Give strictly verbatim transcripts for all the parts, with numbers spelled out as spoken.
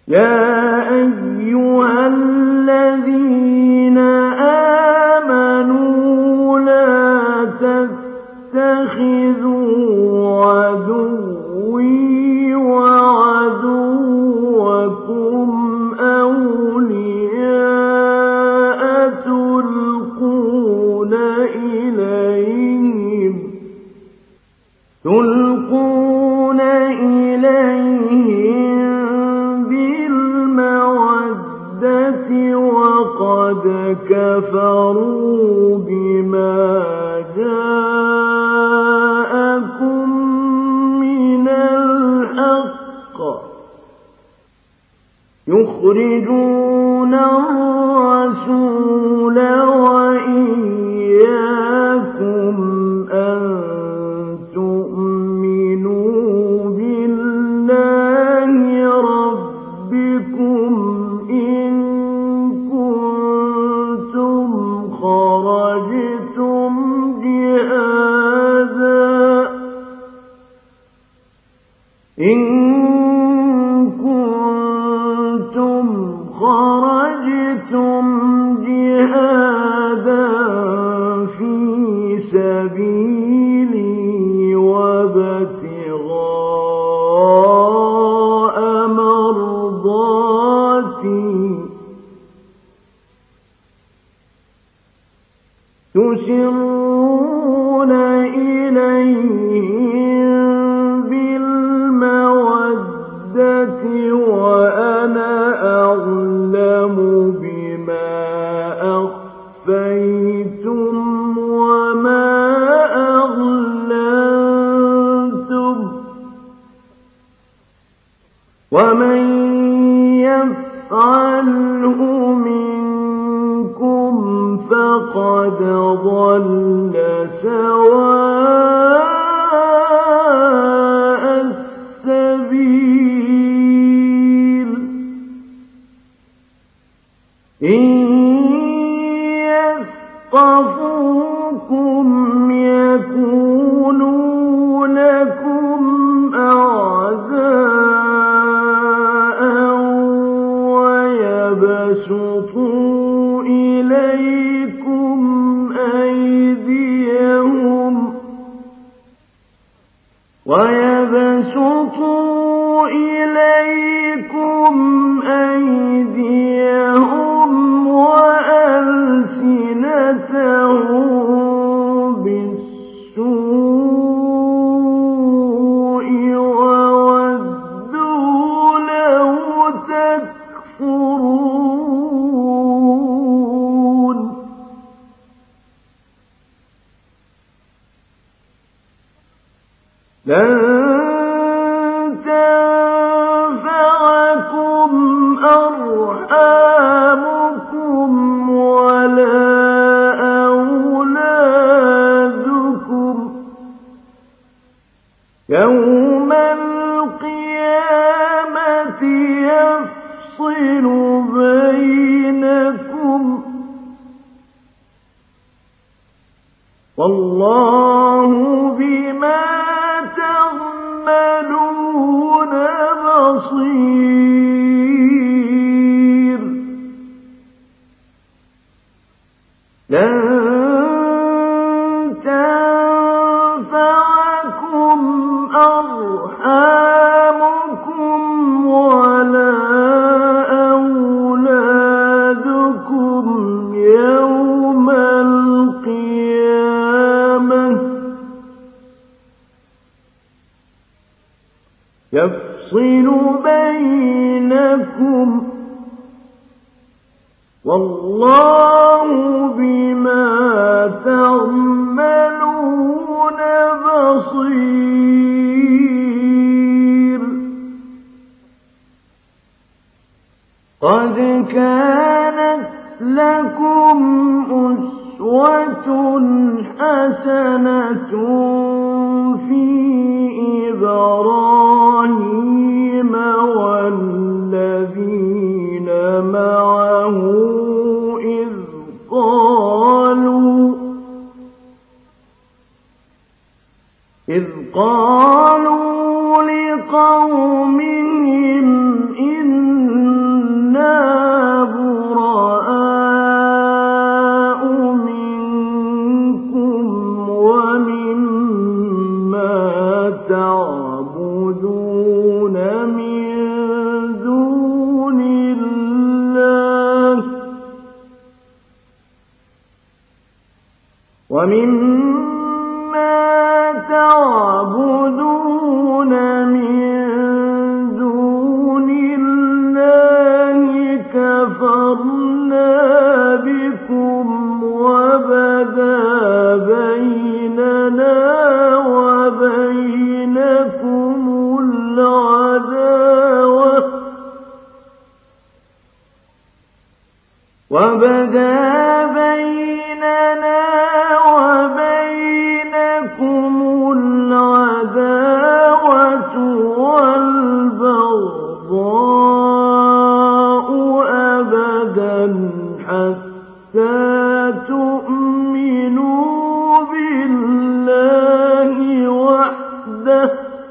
يا أيها الذين آمنوا لا تتخذوا عدوي وعدوكم أولياء تلقون إليهم تلقون إليهم بالمودة وقد كفروا بما جاءكم من الحق يخرجون الرسول وإياكم أن تؤمنوا بالله ربكم إن كنتم خرجتم جهادا إن كنتم خرجتم جهادا في سبيلي وابتغاء مرضاتي تسرون إليهم بالمودة وأنا أعلم بما أخفيتم وما أعلنتم ومن يفعله منكم فقد ضل سواء السبيل إن يثقفوكم يكونوا لكم أعداء ويبسطوا إليكم أيديهم ويبسطوا إليكم أيديهم وألسنتهم بالسوء وودوا لو تكفرون لن تنفعكم أرحامكم ولا أولادكم يوم القيامة يفصل بينكم والله بما تعملون بصير لن تنفعكم أرحامكم ولا أولادكم يوم القيامة يفصل بينكم والله بما تعملون بصير قد كانت لكم أسوة حسنة في إبراهيم والذين معه إذ قالوا إذ قالوا لقومهم إن ومما تعبدون من دون الله كفرنا بكم وبدا بيننا وبينكم العداوة وبدا بيننا وبينكم العداوة والبغضاء أبدا حتى تؤمنوا بالله وحده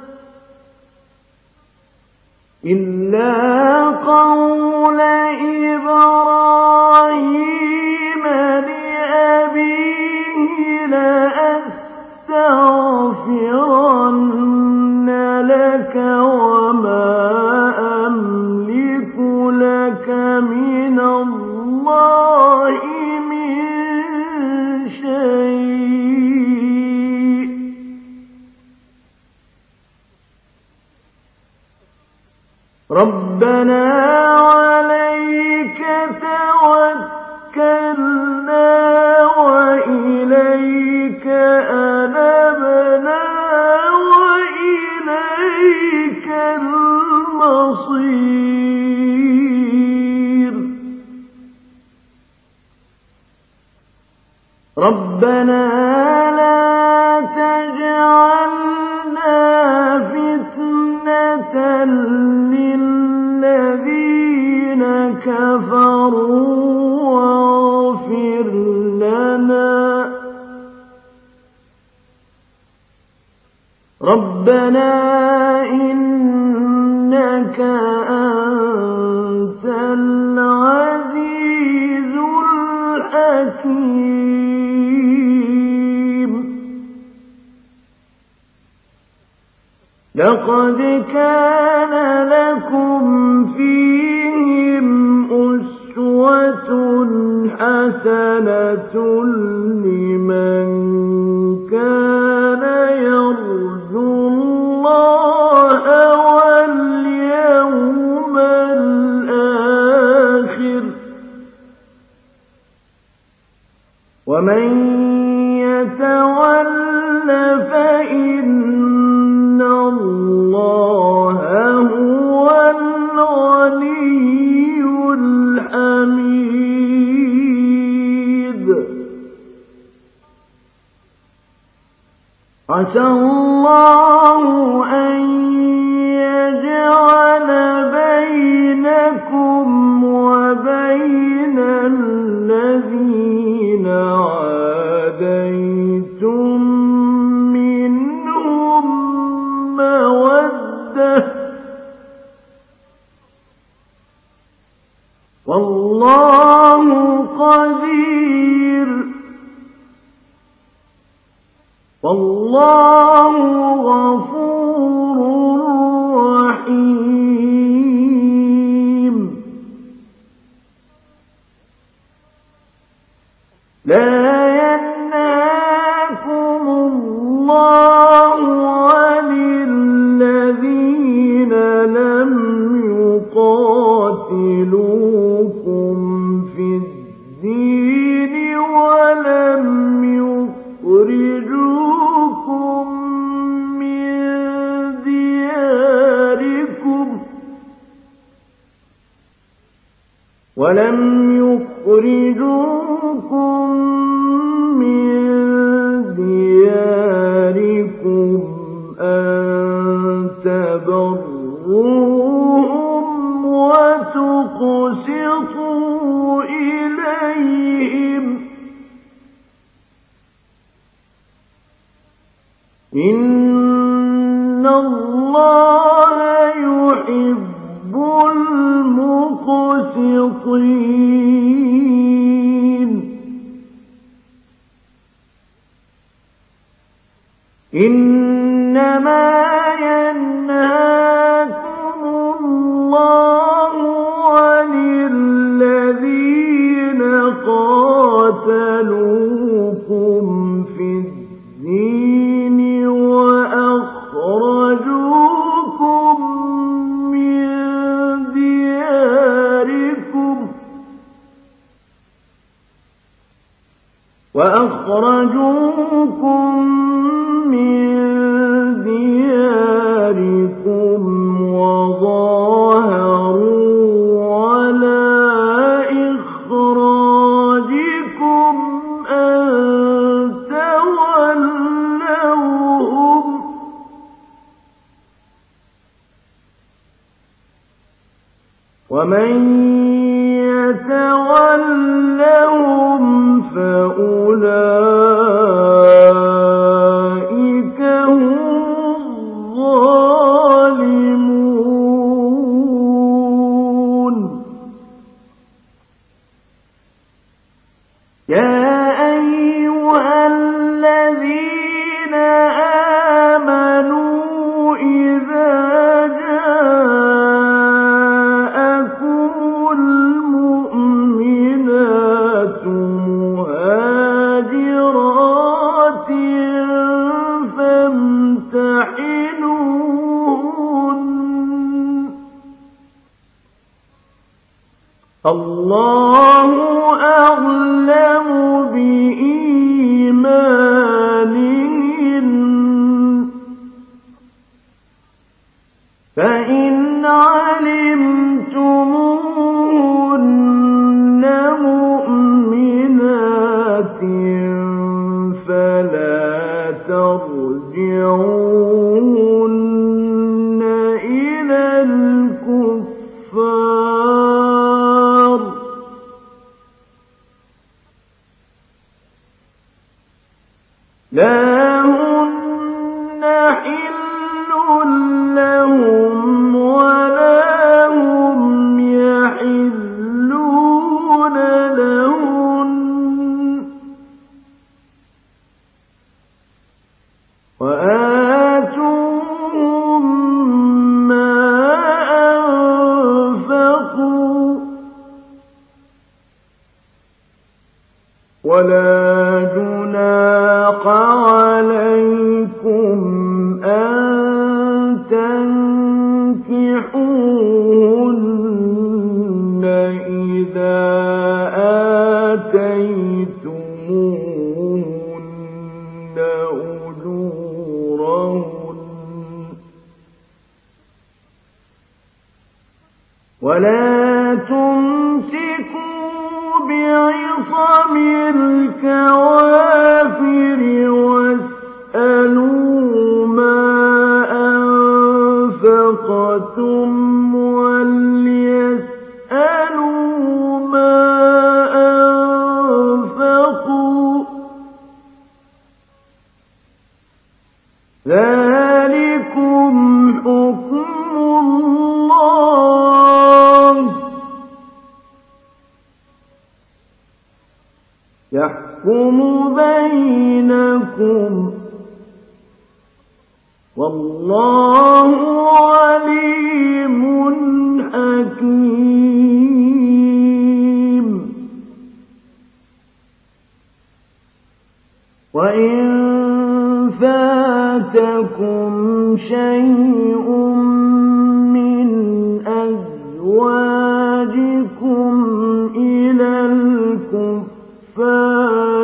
إلا قول إبراهيم لأبيه لأستغفرن لك وما أملك لك من الله من شيء ربنا عليك توكلنا وإليك أنبنا وإليك المصير ربنا لا تجعلنا فتنة للذين كفروا واغفر لنا ربنا إنك أنت العزيز الحكيم لقد كان لكم فيهم أسوة حسنة لمن كان يرجو الله واليوم الآخر ومن يتول فإن الله هو الغني الحميد عسى الله أن يجعل بينكم وبين الذين عاديتم منهم مودة والله قدير والله غفور رحيم لا ينهاكم الله عن الذين لم يقاتلوكم في الدين ولم يخرجوكم من دياركم ولم يخرجوكم من دياركم أن تبروهم وتقسطوا إليهم إن الله يحب المقسطين إنما ينهاكم الله عن الذين قاتلوكم وأخرجوكم من دياركم وظاهروا على إخراجكم أن تولوهم ومن يتولهم فأولئك هم الظالمون. يا أيها الذين آمنوا إذا جاءكم المؤمنات مهاجرات فامتحنوهن الله أعلم بإيمانهن فإن علمتموهن مؤمنات فلا ترجعوهن إلى الكفار لا هن حل لهم ولا هم يحلون لهن وآتوهم ما أنفقوا ولا جناح عليكم أن تنكحوهن إذا آتيتموهن أجورهن ولا تمسكوا بعصم الكوافر واسألوا ما أنفقتم وليسألوا ما أنفقوا ذلكم حكم الله يحكم بينكم والله عليم حكيم. وإن فاتكم شيء من أزواجكم إلى الكفار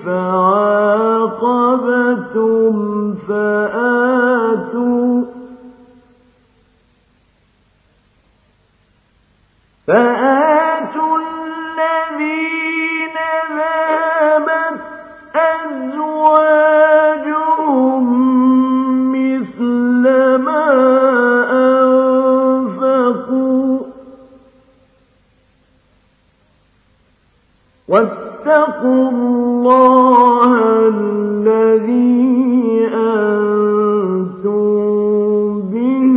فعاقبتم فآتوا فآتوا الذين ذهبت أزواجهم مثل ما أنفقوا واتقوا الله الذي أنتم به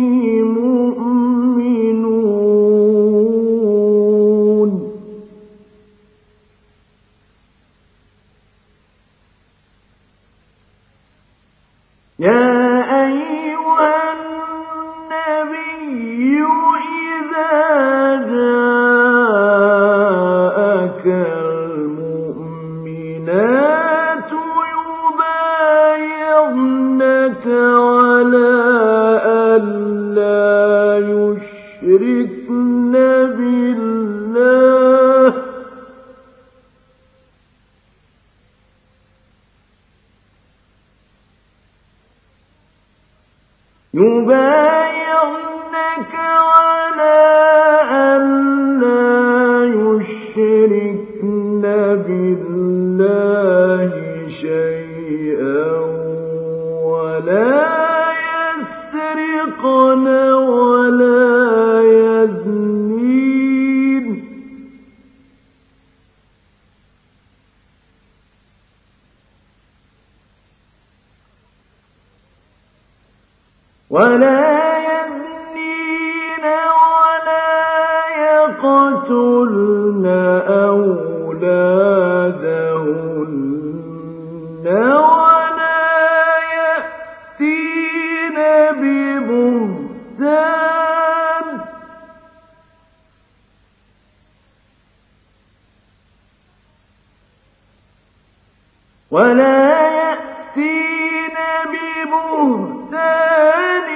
مؤمنون. يا أيها النبي إذا جاءك المؤمنات يبايعنك على أن لا يشركن بالله يبايعنك على أن لا يشركن بالله شيئا ولا يسرقن ولا يزنين ولا يزنين ولا يقتلن أولادهن ولا يأتين ببهتان ولا يأتين ببهتان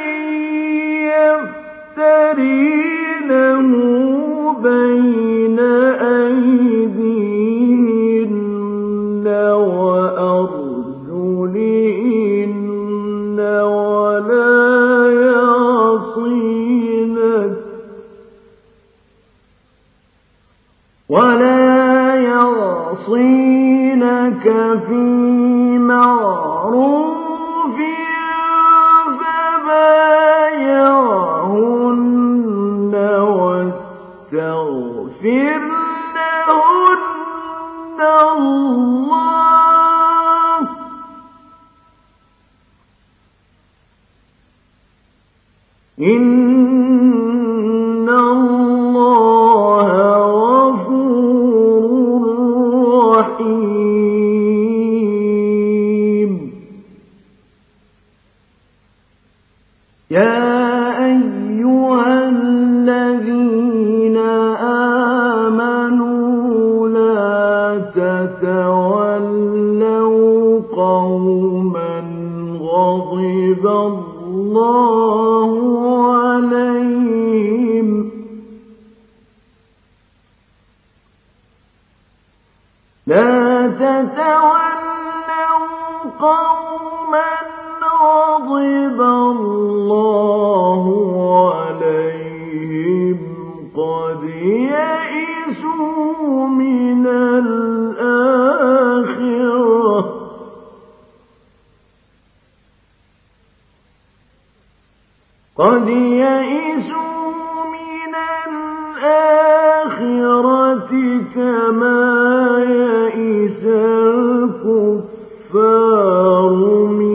يفترينه بين أيديهن وأرجلهن ولا يعصينك ولا يعصينك في معروف فبايعهن واستغفر لهن الله إن الله غفور رحيم يا أيها الذين آمنوا لا تتولوا قوما غضب الله عليهم لا تتولوا قوما غضب الله عليهم قد يئسوا من الآخرة قد يئسوا من الآخرة كما يئس الكفار من